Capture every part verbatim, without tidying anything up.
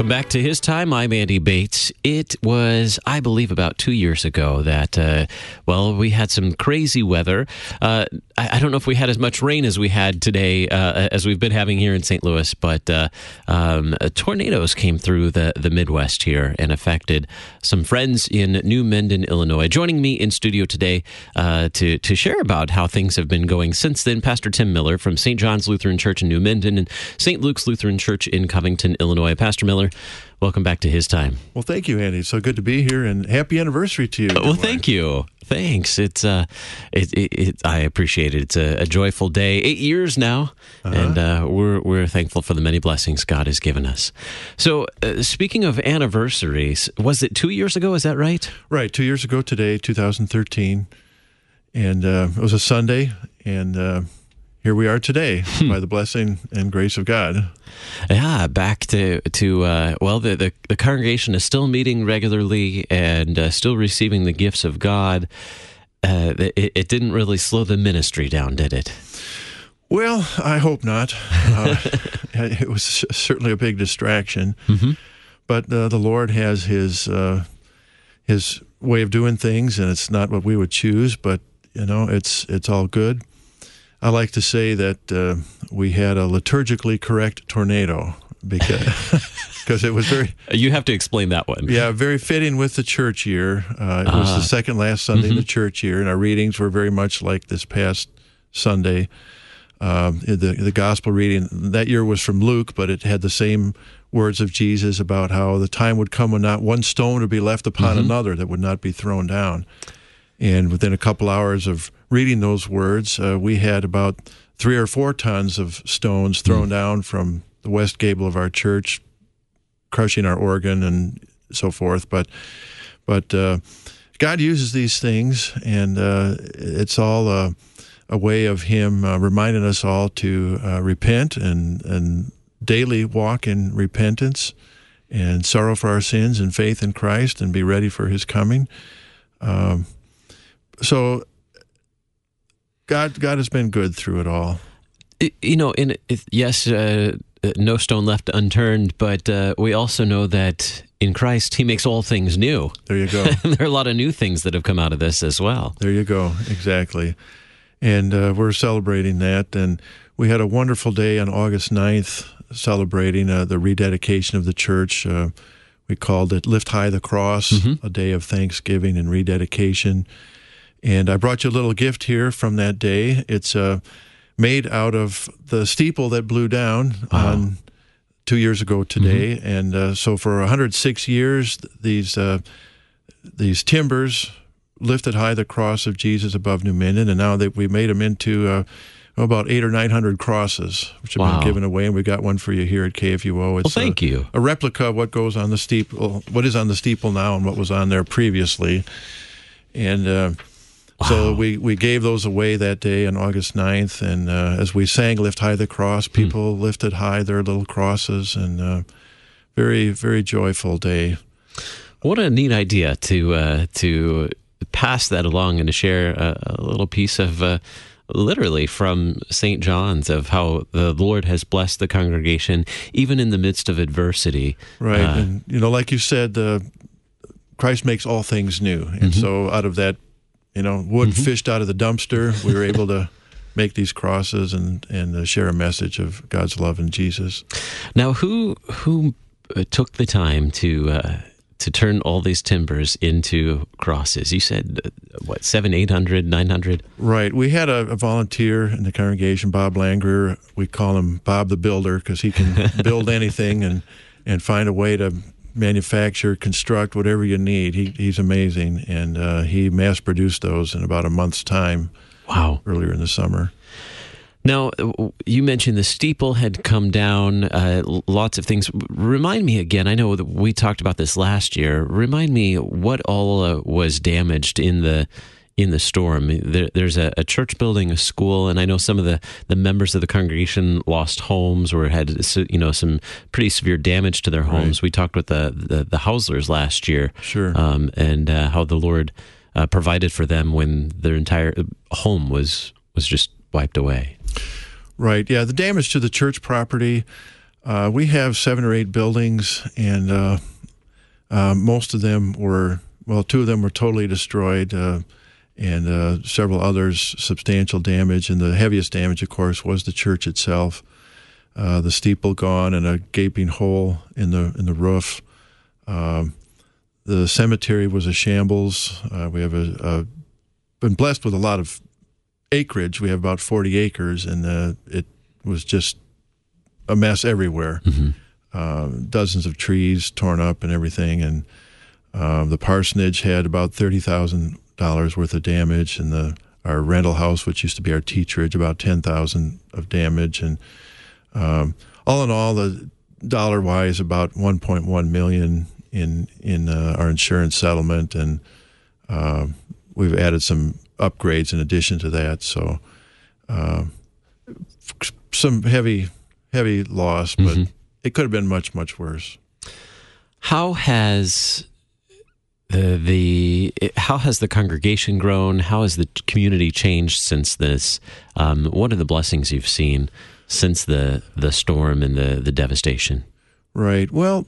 Welcome back to His Time. I'm Andy Bates. It was, I believe, about two years ago that, uh, well, we had some crazy weather. Uh, I, I don't know if we had as much rain as we had today, uh, as we've been having here in Saint Louis, but uh, um, tornadoes came through the, the Midwest here and affected some friends in New Menden, Illinois. Joining me in studio today uh, to, to share about how things have been going since then, Pastor Tim Miller from Saint John's Lutheran Church in New Menden and Saint Luke's Lutheran Church in Covington, Illinois. Pastor Miller, welcome back to His Time. Well, thank you, Andy. It's so good to be here, and happy anniversary to you. Well, thank you. Thanks. It's uh, it, it, it I appreciate it. It's a, a joyful day. Eight years now, uh-huh. and uh, we're we're thankful for the many blessings God has given us. So, uh, speaking of anniversaries, was it two years ago? Is that right? Right. Two years ago today, two thousand thirteen, and uh, it was a Sunday, and uh, here we are today by the blessing and grace of God. Yeah, back to, to uh, well, the, the, the congregation is still meeting regularly and uh, still receiving the gifts of God. Uh, it, it didn't really slow the ministry down, did it? Well, I hope not. Uh, it was certainly a big distraction. Mm-hmm. But uh, the Lord has His uh, His way of doing things, and it's not what we would choose, but, you know, it's it's all good. I like to say that uh, we had a liturgically correct tornado because because it was very... You have to explain that one. Yeah, very fitting with the church year. Uh, it uh, was the second last Sunday mm-hmm. in the church year, and our readings were very much like this past Sunday. Um, the, the gospel reading that year was from Luke, but it had the same words of Jesus about how the time would come when not one stone would be left upon mm-hmm. another that would not be thrown down. And within a couple hours of reading those words, uh, we had about three or four tons of stones thrown mm. down from the west gable of our church, crushing our organ and so forth. But but uh, God uses these things, and uh, it's all a, a way of Him uh, reminding us all to uh, repent and, and daily walk in repentance and sorrow for our sins and faith in Christ and be ready for His coming. Um, So, God, God has been good through it all. You know, in yes, uh, no stone left unturned, but uh, we also know that in Christ He makes all things new. There you go. And there are a lot of new things that have come out of this as well. There you go, exactly. And uh, we're celebrating that, and we had a wonderful day on August ninth celebrating uh, the rededication of the church. Uh, we called it Lift High the Cross, mm-hmm. a day of thanksgiving and rededication. And I brought you a little gift here from that day. It's uh, made out of the steeple that blew down wow. on two years ago today. Mm-hmm. And uh, so for one hundred six years, these uh, these timbers lifted high the cross of Jesus above New Menden, and now that we made them into uh, about eight or nine hundred crosses, which have wow. been given away, and we got one for you here at K F U O. It's well, thank a, you. A replica of what goes on the steeple, what is on the steeple now, and what was on there previously, and. Uh, Wow. So we, we gave those away that day on August ninth, and uh, as we sang Lift High the Cross, people mm. lifted high their little crosses, and uh, very, very joyful day. What a neat idea to uh, to pass that along and to share a, a little piece of, uh, literally from Saint John's, of how the Lord has blessed the congregation, even in the midst of adversity. Right, uh, and you know, like you said, uh, Christ makes all things new, and mm-hmm. so out of that, you know, wood mm-hmm. fished out of the dumpster, we were able to make these crosses and and uh, share a message of God's love in Jesus. Now, who who uh, took the time to uh, to turn all these timbers into crosses? You said uh, what, seven, eight hundred, nine hundred? Right. We had a, a volunteer in the congregation, Bob Langer. We call him Bob the Builder because he can build anything and and find a way to manufacture, construct whatever you need. He, he's amazing, and uh, he mass-produced those in about a month's time. Wow! Earlier in the summer. Now, you mentioned the steeple had come down, uh, lots of things. Remind me again, I know that we talked about this last year. Remind me what all uh, was damaged in the in the storm. There, there's a, a church building, a school, and I know some of the, the members of the congregation lost homes or had, you know, some pretty severe damage to their homes. Right. We talked with the, the, the Hauslers last year. Sure. Um, and uh, how the Lord uh, provided for them when their entire home was was just wiped away. Right. Yeah, the damage to the church property, Uh, we have seven or eight buildings, and uh, uh, most of them were, well, two of them were totally destroyed, uh, and uh, several others substantial damage. And the heaviest damage, of course, was the church itself. Uh, the steeple gone and a gaping hole in the in the roof. Um, the cemetery was a shambles. Uh, we have a, a been blessed with a lot of acreage. We have about forty acres, and uh, it was just a mess everywhere. Mm-hmm. Uh, dozens of trees torn up and everything. And uh, the parsonage had about thirty thousand dollars worth of damage, and the our rental house, which used to be our teacherage, about ten thousand dollars of damage. And um, all in all, the dollar-wise, about one point one million dollars in in uh, our insurance settlement, and uh, we've added some upgrades in addition to that. So uh, some heavy, heavy loss, but mm-hmm. it could have been much, much worse. How has the the how has the congregation grown? How has the community changed since this? Um, what are the blessings you've seen since the the storm and the the devastation? Right. Well,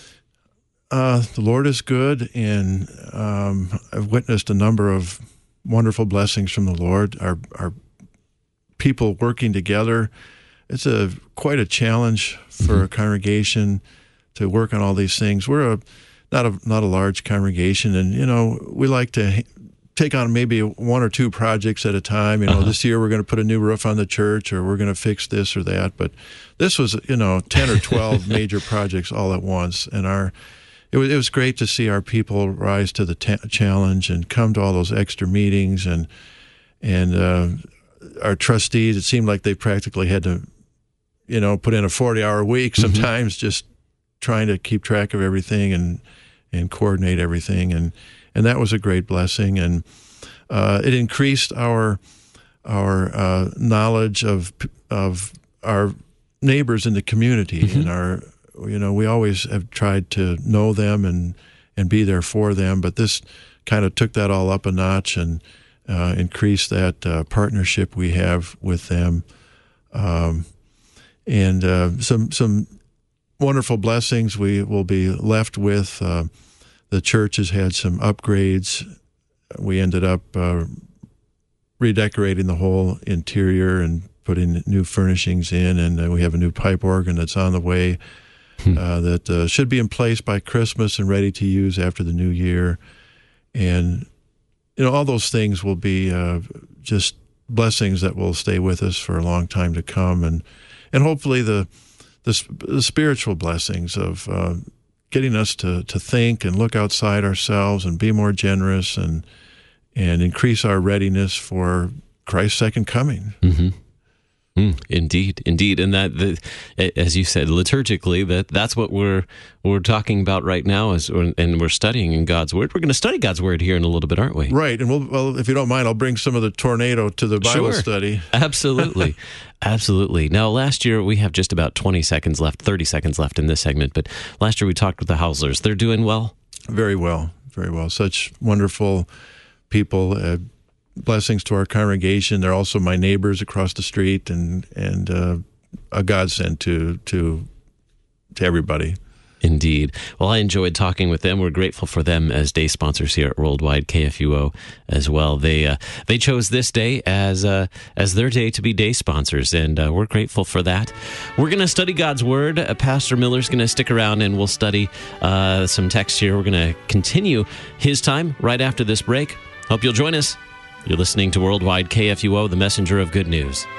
uh, the Lord is good, and um, I've witnessed a number of wonderful blessings from the Lord. Our our people working together. It's a quite a challenge for mm-hmm. a congregation to work on all these things. We're a not a not a large congregation, and you know we like to take on maybe one or two projects at a time. You know, uh-huh. this year we're going to put a new roof on the church, or we're going to fix this or that. But this was, you know, ten or twelve major projects all at once, and our it was it was great to see our people rise to the ta- challenge and come to all those extra meetings, and and uh, our trustees. It seemed like they practically had to, you know, put in a forty-hour week sometimes, mm-hmm. just trying to keep track of everything and and coordinate everything, and and that was a great blessing, and uh, it increased our our uh, knowledge of of our neighbors in the community, mm-hmm. and our you know we always have tried to know them and and be there for them, but this kind of took that all up a notch and uh, increased that uh, partnership we have with them, um, and uh, some some. wonderful blessings we will be left with. Uh, the church has had some upgrades. We ended up uh, redecorating the whole interior and putting new furnishings in, and uh, we have a new pipe organ that's on the way uh, that uh, should be in place by Christmas and ready to use after the new year. And, you know, all those things will be uh, just blessings that will stay with us for a long time to come, and and hopefully the The, the spiritual blessings of uh, getting us to, to think and look outside ourselves and be more generous and and increase our readiness for Christ's second coming. Mm-hmm. Mm, indeed, indeed, and that, the, as you said, liturgically, that that's what we're we're talking about right now, is and we're studying in God's Word. We're going to study God's Word here in a little bit, aren't we? Right, and we'll, well, if you don't mind, I'll bring some of the tornado to the Bible sure. study. Absolutely, absolutely. Now, last year we have just about twenty seconds left, thirty seconds left in this segment. But last year we talked with the Hauslers. They're doing well. Very well, very well. Such wonderful people. Uh, Blessings to our congregation. They're also my neighbors across the street, and and uh, a godsend to to to everybody. Indeed. Well, I enjoyed talking with them. We're grateful for them as day sponsors here at Worldwide K F U O as well. They uh, they chose this day as uh, as their day to be day sponsors, and uh, we're grateful for that. We're going to study God's Word. Uh, Pastor Miller's going to stick around, and we'll study uh, some text here. We're going to continue his time right after this break. Hope you'll join us. You're listening to Worldwide K F U O, the messenger of good news.